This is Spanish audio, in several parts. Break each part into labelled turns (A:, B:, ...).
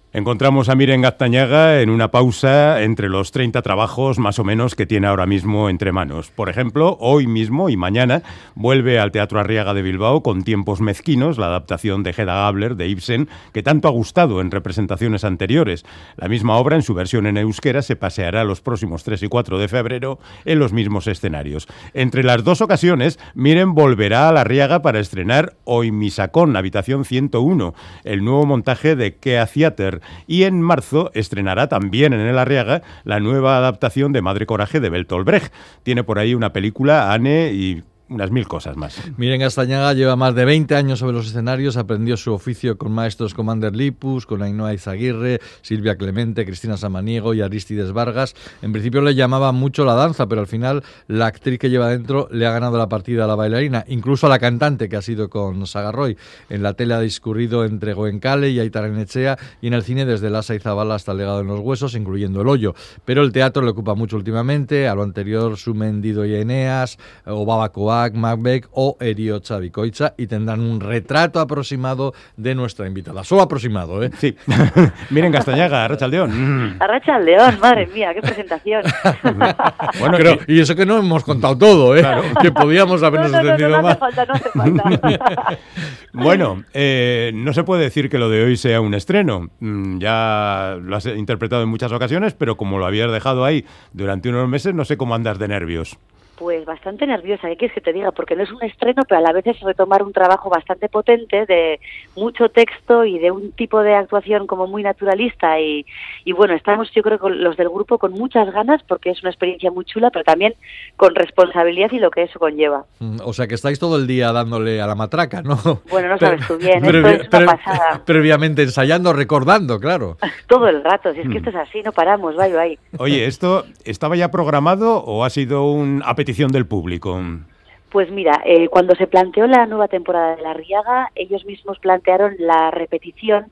A: Encontramos a Miren Gaztañaga en una pausa entre los 30 trabajos más o menos que tiene ahora mismo entre manos. Por ejemplo, hoy mismo y mañana vuelve al Teatro Arriaga de Bilbao con Tiempos mezquinos, la adaptación de Hedda Gabler de Ibsen, que tanto ha gustado en representaciones anteriores. La misma obra, en su versión en euskera, se paseará los próximos 3 y 4 de febrero en los mismos escenarios. Entre las dos ocasiones, Miren volverá a la Arriaga para estrenar Hoy Misacón, Habitación 101, el nuevo montaje de Kea Theater. Y en marzo estrenará también en el Arriaga la nueva adaptación de Madre Coraje de Bertolt Brecht. Tiene por ahí una película, Anne y unas 1000 cosas más.
B: Miren Gaztañaga lleva más de 20 años sobre los escenarios, aprendió su oficio con maestros como Ander Lipus, con Ainhoa Izaguirre, Silvia Clemente, Cristina Samaniego y Aristides Vargas. En principio le llamaba mucho la danza, pero al final la actriz que lleva dentro le ha ganado la partida a la bailarina, incluso a la cantante, que ha sido con Sagarroy. En la tele ha discurrido entre Goenkale y Aitaren Etxea, y en el cine desde Lasa y Zabala hasta El legado en los huesos, incluyendo El hoyo. Pero el teatro le ocupa mucho últimamente, a lo anterior Sumendido y Eneas, o Babacoa, Macbeth o Heriotza Bikoitza, y tendrán un retrato aproximado de nuestra invitada. Solo aproximado, ¿eh?
A: Sí. Miren Gaztañaga, Arratsaldeon.
C: Arratsaldeon, madre mía, qué presentación.
B: Bueno, pero, y eso que no hemos contado todo, ¿eh? Claro. Que podíamos habernos entendido
C: no
B: más.
C: No hace falta.
A: Bueno, no se puede decir que lo de hoy sea un estreno. Ya lo has interpretado en muchas ocasiones, pero como lo habías dejado ahí durante unos meses, no sé cómo andas de nervios.
C: Pues bastante nerviosa, ¿qué quieres que te diga? Porque no es un estreno, pero a la vez es retomar un trabajo bastante potente, de mucho texto y de un tipo de actuación como muy naturalista. Y bueno, estamos, yo creo, con los del grupo con muchas ganas, porque es una experiencia muy chula, pero también con responsabilidad y lo que eso conlleva.
B: O sea, que estáis todo el día dándole a la matraca, ¿no?
C: Bueno, no sabes tú bien, esto es una pasada.
B: Previamente ensayando, recordando, claro.
C: Todo el rato, si es que esto es así, no paramos, bye.
A: Oye, ¿esto estaba ya programado o ha sido un apetito del público?
C: Pues mira, cuando se planteó la nueva temporada de La Arriaga, ellos mismos plantearon la repetición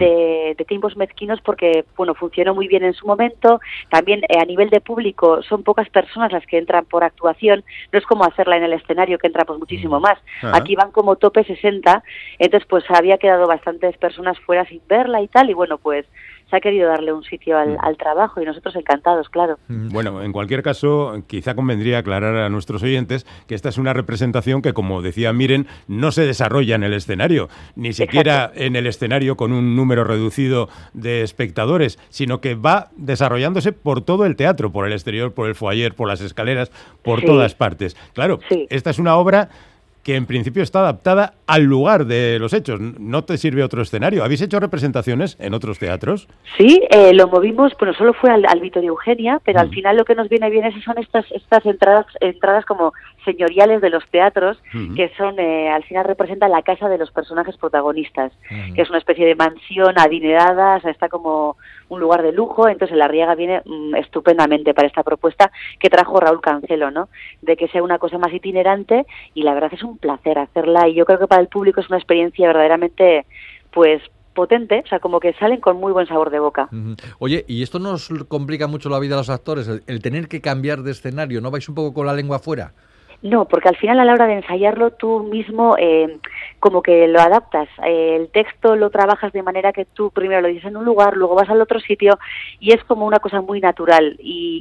C: de Tiempos mezquinos porque, bueno, funcionó muy bien en su momento. También a nivel de público son pocas personas las que entran por actuación, no es como hacerla en el escenario que entra pues muchísimo más.
A: Ajá.
C: Aquí van como tope 60, entonces pues había quedado bastantes personas fuera sin verla y tal, y bueno, pues se ha querido darle un sitio al trabajo y nosotros encantados, claro.
A: Bueno, en cualquier caso, quizá convendría aclarar a nuestros oyentes que esta es una representación que, como decía Miren, no se desarrolla en el escenario, ni siquiera
C: Exacto.
A: en el escenario con un número reducido de espectadores, sino que va desarrollándose por todo el teatro, por el exterior, por el foyer, por las escaleras, por todas partes. Claro, esta es una obra que en principio está adaptada al lugar de los hechos. No te sirve otro escenario. ¿Habéis hecho representaciones en otros teatros?
C: Sí, lo movimos, bueno, solo fue al Vittorio Eugenia, pero al final lo que nos viene bien son estas entradas como señoriales de los teatros, que son, al final representan la casa de los personajes protagonistas, que es una especie de mansión adinerada, o sea, está como un lugar de lujo. Entonces la Arriaga viene estupendamente para esta propuesta que trajo Raúl Cancelo, ¿no? De que sea una cosa más itinerante, y la verdad es un placer hacerla, y yo creo que para el público es una experiencia verdaderamente, pues, potente, o sea, como que salen con muy buen sabor de boca.
B: Oye, ¿y esto nos complica mucho la vida a los actores? El tener que cambiar de escenario, ¿no vais un poco con la lengua afuera?
C: No, porque al final a la hora de ensayarlo tú mismo como que lo adaptas. El texto lo trabajas de manera que tú primero lo dices en un lugar, luego vas al otro sitio, y es como una cosa muy natural.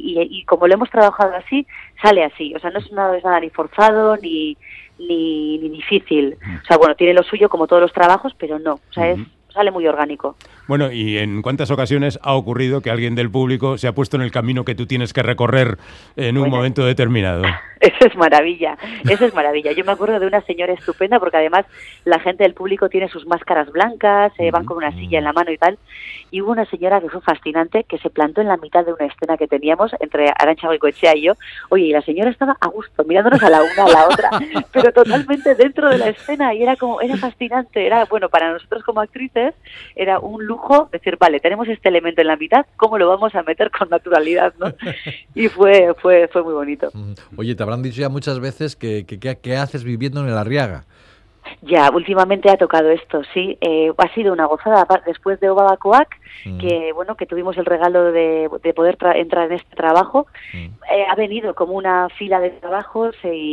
C: Y como lo hemos trabajado así, sale así. O sea, no es nada ni forzado ni difícil. O sea, bueno, tiene lo suyo como todos los trabajos, pero no. O sea, sale muy orgánico.
A: Bueno, ¿y en cuántas ocasiones ha ocurrido que alguien del público se ha puesto en el camino que tú tienes que recorrer en un momento determinado?
C: Eso es maravilla. Yo me acuerdo de una señora estupenda, porque además la gente del público tiene sus máscaras blancas, van con una silla en la mano y tal, y hubo una señora que fue fascinante, que se plantó en la mitad de una escena que teníamos entre Arantxa Goicoechea y yo. Oye, y la señora estaba a gusto, mirándonos a la una, a la otra, pero totalmente dentro de la escena, y era fascinante. Era, bueno, para nosotros como actrices, era un lujo decir, vale, tenemos este elemento en la mitad, ¿cómo lo vamos a meter con naturalidad, no? Y fue muy bonito.
B: Oye, te habrán dicho ya muchas veces que haces viviendo en el Arriaga.
C: Ya, últimamente ha tocado esto, sí. Ha sido una gozada después de Obabacoac, que bueno, que tuvimos el regalo de poder entrar en este trabajo. Ha venido como una fila de trabajos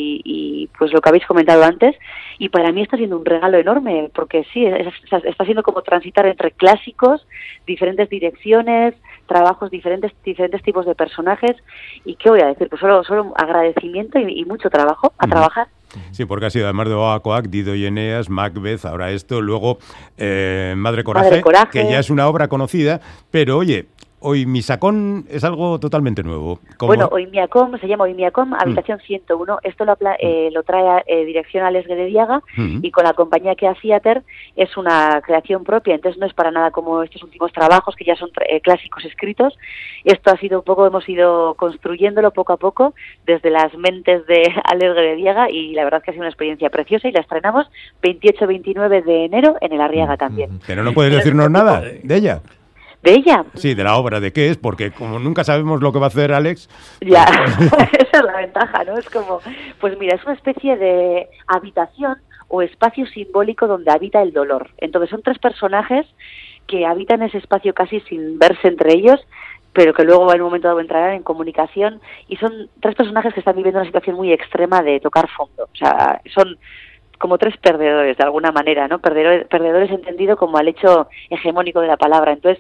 C: y pues lo que habéis comentado antes, y para mí está siendo un regalo enorme, porque sí, está siendo como transitar entre clásicos, diferentes direcciones, trabajos diferentes tipos de personajes, y qué voy a decir, pues solo agradecimiento y mucho trabajo a trabajar.
A: Sí, porque ha sido además de Oacoac, Dido y Eneas, Macbeth, ahora esto, luego Madre Coraje, que ya es una obra conocida, pero oye, hoy Misacón es algo totalmente nuevo.
C: Bueno, Oimiacom, se llama Oimiacom, Habitación 101. Esto lo trae dirección Alex Guedediaga y con la compañía Kea Theater es una creación propia, entonces no es para nada como estos últimos trabajos que ya son clásicos escritos. Esto ha sido un poco, hemos ido construyéndolo poco a poco desde las mentes de Alex Guedediaga y la verdad es que ha sido una experiencia preciosa y la estrenamos 28-29 de enero en el Arriaga también.
A: Pero no puedes decirnos nada de ella.
C: ¿De ella?
A: Sí, de la obra, de qué es, porque como nunca sabemos lo que va a hacer Alex...
C: Ya, esa es la ventaja, ¿no? Es como, pues mira, es una especie de habitación o espacio simbólico donde habita el dolor. Entonces son 3 personajes que habitan ese espacio casi sin verse entre ellos, pero que luego en un momento dado entrarán en comunicación, y son 3 personajes que están viviendo una situación muy extrema de tocar fondo. O sea, son como 3 perdedores de alguna manera, ¿no? Perdedores entendido como al hecho hegemónico de la palabra. Entonces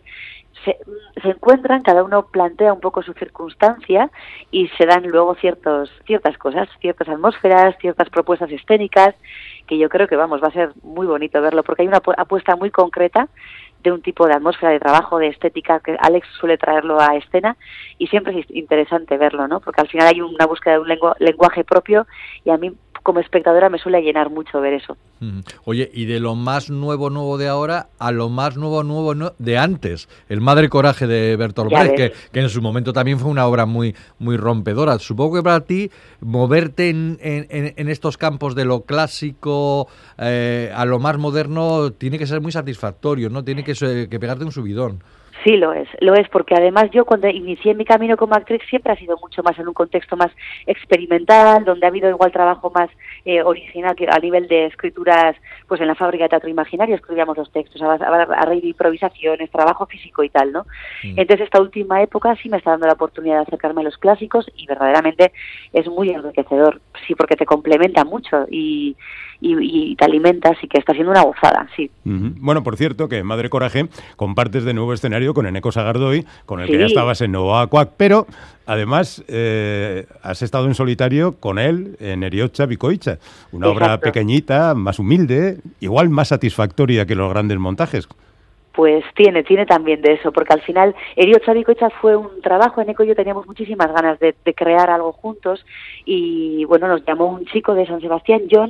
C: se encuentran, cada uno plantea un poco su circunstancia y se dan luego ciertas cosas, ciertas atmósferas, ciertas propuestas escénicas, que yo creo que va a ser muy bonito verlo, porque hay una apuesta muy concreta de un tipo de atmósfera, de trabajo, de estética, que Alex suele traerlo a escena, y siempre es interesante verlo, ¿no? Porque al final hay una búsqueda de un lenguaje propio, y a mí como espectadora me suele llenar mucho ver eso.
B: Oye, y de lo más nuevo de ahora a lo más nuevo de antes, el Madre Coraje de Bertolt Brecht, que en su momento también fue una obra muy rompedora. Supongo que para ti moverte en estos campos de lo clásico a lo más moderno tiene que ser muy satisfactorio, ¿no? Tiene que pegarte un subidón.
C: Sí, lo es, porque además yo cuando inicié mi camino como actriz siempre ha sido mucho más en un contexto más experimental, donde ha habido igual trabajo más original que a nivel de escrituras, pues en la Fábrica de Teatro Imaginario escribíamos los textos a raíz de improvisaciones, trabajo físico y tal, ¿no? Entonces esta última época sí me está dando la oportunidad de acercarme a los clásicos y verdaderamente es muy enriquecedor, sí, porque te complementa mucho y te alimentas y que está siendo una gozada, sí.
A: Bueno, por cierto, que Madre Coraje compartes de nuevo escenario con Eneko Sagardoy, con el que ya estabas en Oacoac, pero además has estado en solitario con él en Heriotza Bikoitza, una obra pequeñita, más humilde, igual más satisfactoria que los grandes montajes.
C: Pues tiene también de eso, porque al final Heriotza Bikoitza fue un trabajo, Eneko y yo teníamos muchísimas ganas de crear algo juntos, y bueno, nos llamó un chico de San Sebastián, John,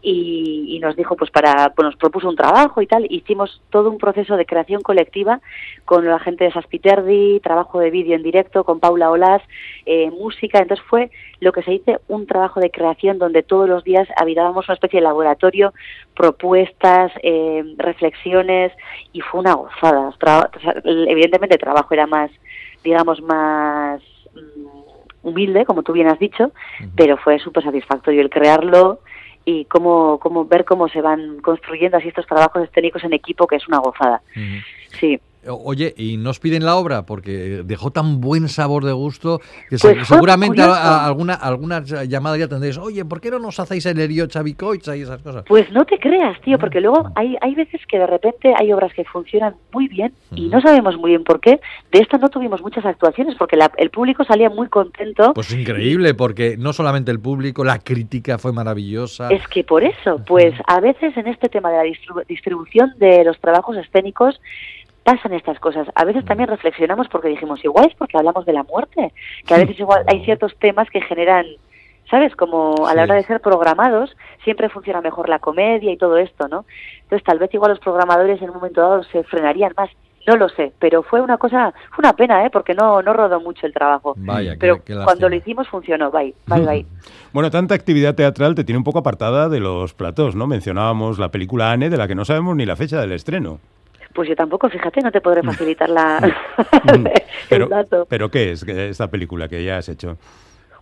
C: y nos dijo pues nos propuso un trabajo y tal, hicimos todo un proceso de creación colectiva con la gente de Saspiterdi, trabajo de vídeo en directo con Paula Olaz, música, entonces fue lo que se dice un trabajo de creación donde todos los días habitábamos una especie de laboratorio, propuestas, reflexiones, y fue una gozada. Evidentemente el trabajo era más, digamos, más humilde, como tú bien has dicho, pero fue súper satisfactorio el crearlo y ver cómo se van construyendo así estos trabajos escénicos en equipo, que es una gozada. Sí.
B: Oye, ¿y nos piden la obra? Porque dejó tan buen sabor de gusto que
C: pues
B: seguramente alguna llamada ya tendréis. Oye, ¿por qué no nos hacéis el Heriotza Bikoitza y esas cosas?
C: Pues no te creas, tío, porque luego hay veces que de repente hay obras que funcionan muy bien y no sabemos muy bien por qué. De esta no tuvimos muchas actuaciones porque el público salía muy contento.
B: Pues increíble, porque no solamente el público, la crítica fue maravillosa.
C: Es que por eso, pues a veces en este tema de la distribución de los trabajos escénicos pasan estas cosas. A veces también reflexionamos porque dijimos, igual es porque hablamos de la muerte, que a veces igual hay ciertos temas que generan, ¿sabes? Como a la hora de ser programados, siempre funciona mejor la comedia y todo esto, ¿no? Entonces tal vez igual los programadores en un momento dado se frenarían más. No lo sé, pero fue una pena, porque no rodó mucho el trabajo.
B: Vaya,
C: pero
B: qué
C: cuando lo hicimos funcionó, bye.
A: Bueno, tanta actividad teatral te tiene un poco apartada de los platós, ¿no? Mencionábamos la película Anne, de la que no sabemos ni la fecha del estreno.
C: Pues yo tampoco, fíjate, no te podré facilitar el dato.
A: ¿Pero qué es esta película que ya has hecho?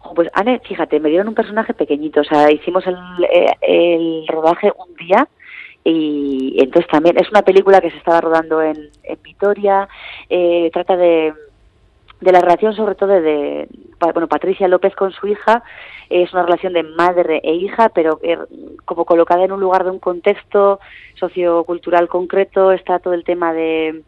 C: Pues Anne, fíjate, me dieron un personaje pequeñito, o sea, hicimos el rodaje un día y entonces también es una película que se estaba rodando en Vitoria, trata de la relación sobre todo de Patricia López con su hija. Es una relación de madre e hija, pero como colocada en un lugar de un contexto sociocultural concreto. Está todo el tema del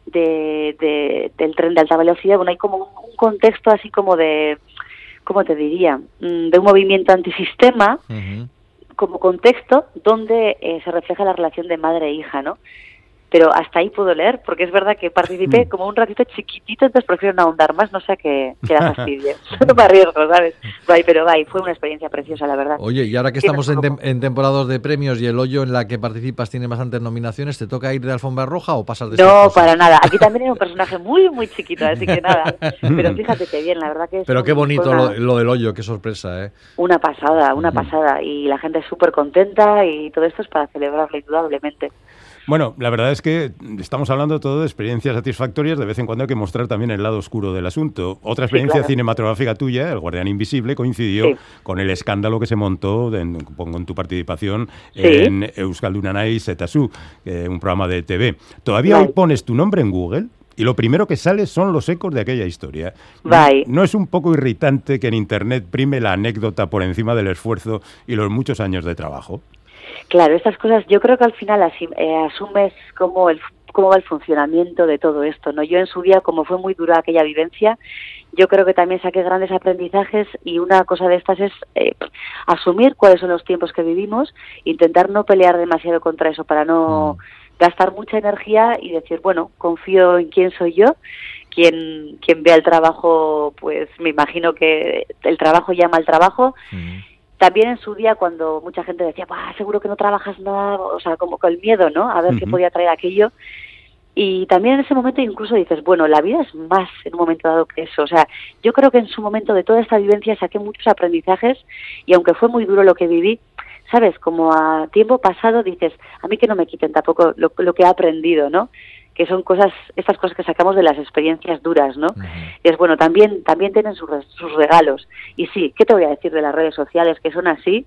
C: tren de alta velocidad. Bueno, hay como un contexto así como de, ¿cómo te diría?, de un movimiento antisistema, como contexto donde se refleja la relación de madre e hija, ¿no? Pero hasta ahí puedo leer, porque es verdad que participé como un ratito chiquitito, entonces prefiero no ahondar más, no sea que da fastidio. No me arriesgo, ¿sabes? Pero fue una experiencia preciosa, la verdad.
B: Oye, y ahora que estamos en temporadas de premios y El Hoyo en la que participas tiene bastantes nominaciones, ¿te toca ir de alfombra roja o pasas de
C: No, para nada. Aquí también era un personaje muy, muy chiquito, así que nada. Pero fíjate que bien, la verdad que...
B: Pero qué bonito lo del Hoyo, qué sorpresa, ¿eh?
C: Una pasada. Y la gente es súper contenta y todo esto es para celebrarlo, indudablemente.
A: Bueno, la verdad es que estamos hablando todo de experiencias satisfactorias, de vez en cuando hay que mostrar también el lado oscuro del asunto. Otra experiencia cinematográfica tuya, El Guardián Invisible, coincidió con el escándalo que se montó con tu participación en Euskaldunanai Zetazu, un programa de TV. ¿Todavía hoy pones tu nombre en Google? Y lo primero que sale son los ecos de aquella historia. ¿No es un poco irritante que en Internet prime la anécdota por encima del esfuerzo y los muchos años de trabajo?
C: Claro, estas cosas yo creo que al final asumes cómo va el funcionamiento de todo esto, ¿no? Yo en su día, como fue muy dura aquella vivencia, yo creo que también saqué grandes aprendizajes y una cosa de estas es asumir cuáles son los tiempos que vivimos, intentar no pelear demasiado contra eso para no gastar mucha energía y decir, bueno, confío en quién soy yo. Quien vea el trabajo, pues me imagino que el trabajo llama al trabajo. También en su día, cuando mucha gente decía, seguro que no trabajas nada, o sea, como con el miedo, ¿no?, a ver qué podía traer aquello. Y también en ese momento incluso dices, bueno, la vida es más en un momento dado que eso. O sea, yo creo que en su momento de toda esta vivencia saqué muchos aprendizajes y aunque fue muy duro lo que viví, ¿sabes? Como a tiempo pasado dices, a mí que no me quiten tampoco lo que he aprendido, ¿no? Que son estas cosas que sacamos de las experiencias duras, ¿no? Y es bueno, también tienen sus regalos. Y sí, ¿qué te voy a decir de las redes sociales? Que son así,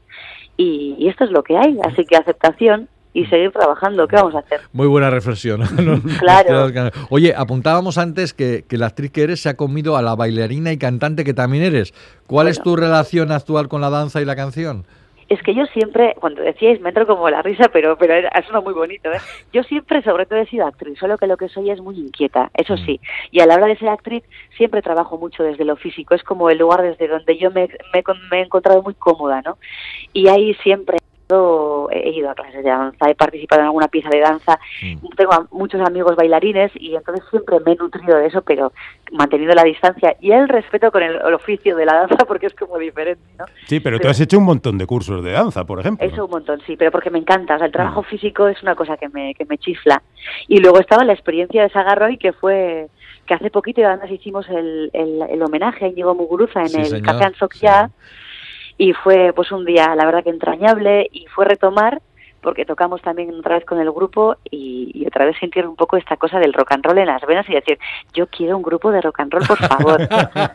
C: y esto es lo que hay. Así que aceptación y seguir trabajando. ¿Qué vamos a hacer?
B: Muy buena reflexión, ¿no?
C: Claro.
B: Oye, apuntábamos antes que la actriz que eres se ha comido a la bailarina y cantante que también eres. ¿Cuál es tu relación actual con la danza y la canción?
C: Es que yo siempre, cuando decíais, me entro como la risa, pero es uno muy bonito, ¿eh? Yo siempre, sobre todo, he sido actriz, solo que lo que soy es muy inquieta, eso sí. Y a la hora de ser actriz, siempre trabajo mucho desde lo físico, es como el lugar desde donde yo me he encontrado muy cómoda, ¿no? Y ahí siempre he ido a clases de danza, he participado en alguna pieza de danza, tengo muchos amigos bailarines y entonces siempre me he nutrido de eso, pero manteniendo la distancia y el respeto con el oficio de la danza porque es como diferente, ¿no?
A: Sí, pero tú has hecho un montón de cursos de danza, por ejemplo.
C: Eso un montón, sí, pero porque me encanta, o sea, el trabajo físico es una cosa que me chifla. Y luego estaba la experiencia de Sagarroy, que hace poquito además hicimos el homenaje a Íñigo Muguruza en el Café Ansokia. Y fue pues un día, la verdad que entrañable, y fue retomar, porque tocamos también otra vez con el grupo y otra vez sentir un poco esta cosa del rock and roll en las venas y decir, yo quiero un grupo de rock and roll, por favor.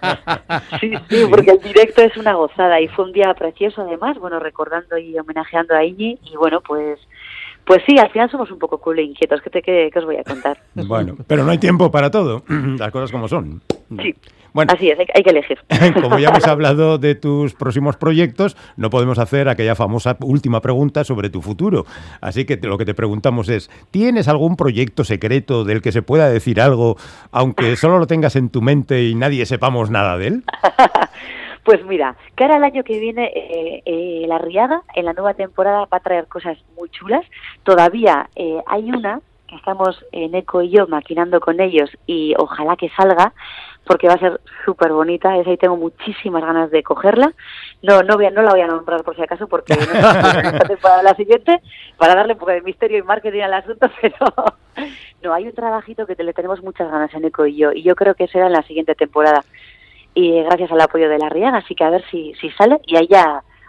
C: Sí, porque el directo es una gozada y fue un día precioso además, bueno, recordando y homenajeando a Iñi y bueno, pues sí, al final somos un poco cool e inquietos, ¿qué os voy a contar?
A: Bueno, pero no hay tiempo para todo, las cosas como son.
C: Sí.
A: Bueno,
C: así es, hay que elegir.
A: Como ya hemos hablado de tus próximos proyectos, no podemos hacer aquella famosa última pregunta sobre tu futuro. Así que lo que te preguntamos es, ¿tienes algún proyecto secreto del que se pueda decir algo, aunque solo lo tengas en tu mente y nadie sepamos nada de él?
C: Pues mira, cara al año que viene, La Riaga, en la nueva temporada, va a traer cosas muy chulas. Todavía hay una que estamos Eco y yo maquinando con ellos y ojalá que salga, porque va a ser súper bonita, esa y tengo muchísimas ganas de cogerla. No la voy a nombrar por si acaso, porque no sé para la siguiente, para darle un poco de misterio y marketing al asunto, pero no, hay un trabajito que le tenemos muchas ganas en Eco y yo creo que será en la siguiente temporada, y gracias al apoyo de La Riaga, así que a ver si sale, y ahí ya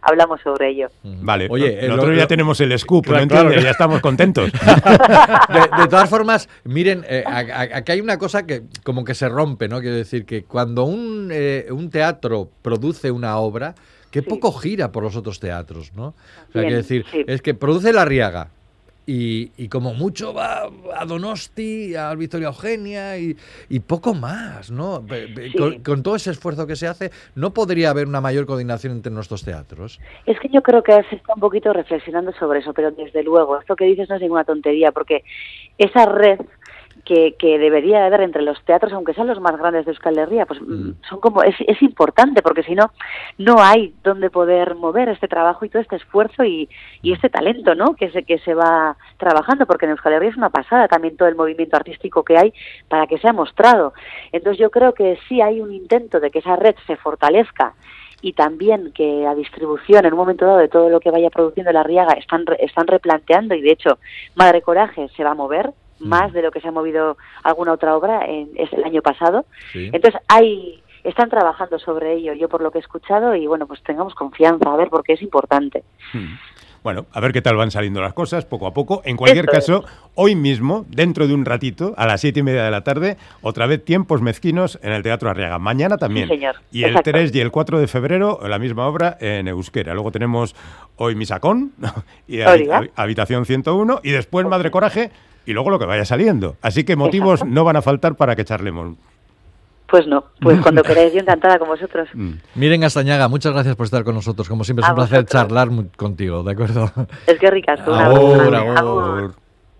C: hablamos sobre ello.
A: Vale,
B: oye,
A: nosotros ya tenemos el scoop,
B: claro,
A: ¿no entiendes?
B: claro.
A: Ya estamos contentos.
B: De todas formas, miren, aquí hay una cosa que como que se rompe, ¿no? Quiero decir que cuando un teatro produce una obra, que poco gira por los otros teatros, ¿no? O sea, quiero decir, es que produce La Riaga y como mucho va a Donosti, a Victoria Eugenia y poco más, ¿no? Con todo ese esfuerzo que se hace, ¿no podría haber una mayor coordinación entre nuestros teatros?
C: Es que yo creo que se está un poquito reflexionando sobre eso, pero desde luego, esto que dices no es ninguna tontería, porque esa red que debería haber entre los teatros, aunque sean los más grandes de Euskal Herria, pues son como es importante, porque si no, no hay donde poder mover este trabajo y todo este esfuerzo y este talento, ¿no? Que se va trabajando, porque en Euskal Herria es una pasada también todo el movimiento artístico que hay para que sea mostrado. Entonces yo creo que sí hay un intento de que esa red se fortalezca y también que a distribución en un momento dado de todo lo que vaya produciendo La Riaga están replanteando, y de hecho Madre Coraje se va a mover más de lo que se ha movido alguna otra obra es el año pasado. Sí. Entonces están trabajando sobre ello, yo por lo que he escuchado, y bueno, pues tengamos confianza, a ver, porque es importante.
A: Bueno, a ver qué tal van saliendo las cosas, poco a poco. En cualquier caso, hoy mismo, dentro de un ratito, a las 7:30 de la tarde, otra vez Tiempos Mezquinos en el Teatro Arriaga. Mañana también.
C: Sí, señor.
A: Y el 3 y el 4 de febrero, la misma obra en euskera. Luego tenemos hoy Misacón y Habitación 101, y después Madre Coraje, y luego lo que vaya saliendo. Así que motivos no van a faltar para que charlemos.
C: Pues no, pues cuando queráis, yo encantada con vosotros.
B: Miren Astañaga, muchas gracias por estar con nosotros. Como siempre es un placer charlar contigo, ¿de acuerdo?
C: Es que ricasco.
B: Agur.